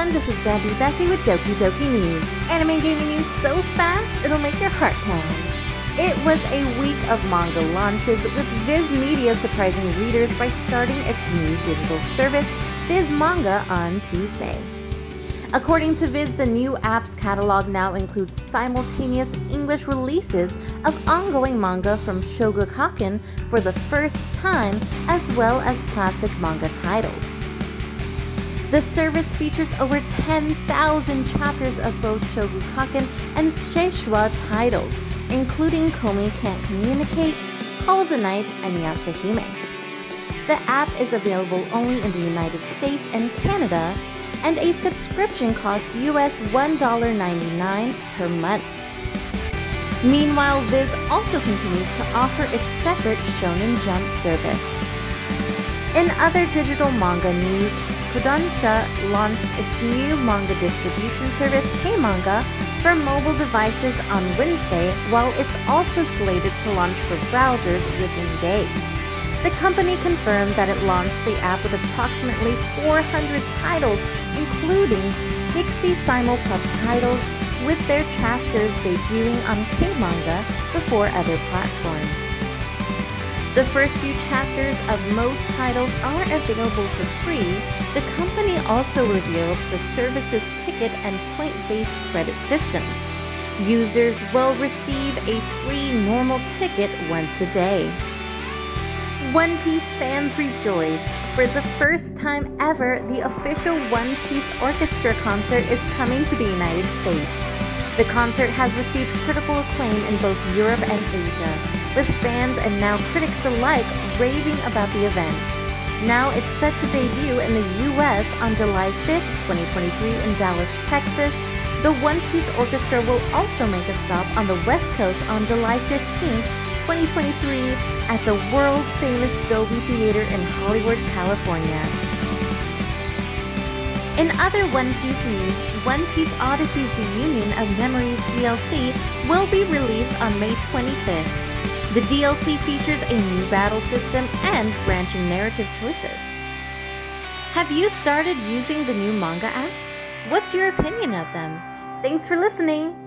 everyone, this is Bambi Becky with Doki Doki News. Anime gaming news so fast, it'll make your heart pound. It was a week of manga launches, with Viz Media surprising readers by starting its new digital service, Viz Manga, on Tuesday. According to Viz, the new app's catalog now includes simultaneous English releases of ongoing manga from Shogakukan for the first time, as well as classic manga titles. The service features over 10,000 chapters of both Shogakukan and Seishua titles, including Komi Can't Communicate, Call of the Night, and Yashahime. The app is available only in the United States and Canada, and a subscription costs US $1.99 per month. Meanwhile, Viz also continues to offer its separate Shonen Jump service. In other digital manga news, Kodansha launched its new manga distribution service, K-Manga, for mobile devices on Wednesday, while it's also slated to launch for browsers within days. The company confirmed that it launched the app with approximately 400 titles, including 60 simulpub titles, with their chapters debuting on K-Manga before other platforms. The first few chapters of most titles are available for free. The company also revealed the service's ticket and point-based credit systems. Users will receive a free normal ticket once a day. One Piece fans rejoice. For the first time ever, the official One Piece Orchestra concert is coming to the United States. The concert has received critical acclaim in both Europe and Asia, with fans and now critics alike raving about the event. Now it's set to debut in the US on July 5th, 2023 in Dallas, Texas. The One Piece Orchestra will also make a stop on the West Coast on July 15th, 2023 at the world-famous Dolby Theater in Hollywood, California. In other One Piece news, One Piece Odyssey's Reunion of Memories DLC will be released on May 25th. The DLC features a new battle system and branching narrative choices. Have you started using the new manga apps? What's your opinion of them? Thanks for listening!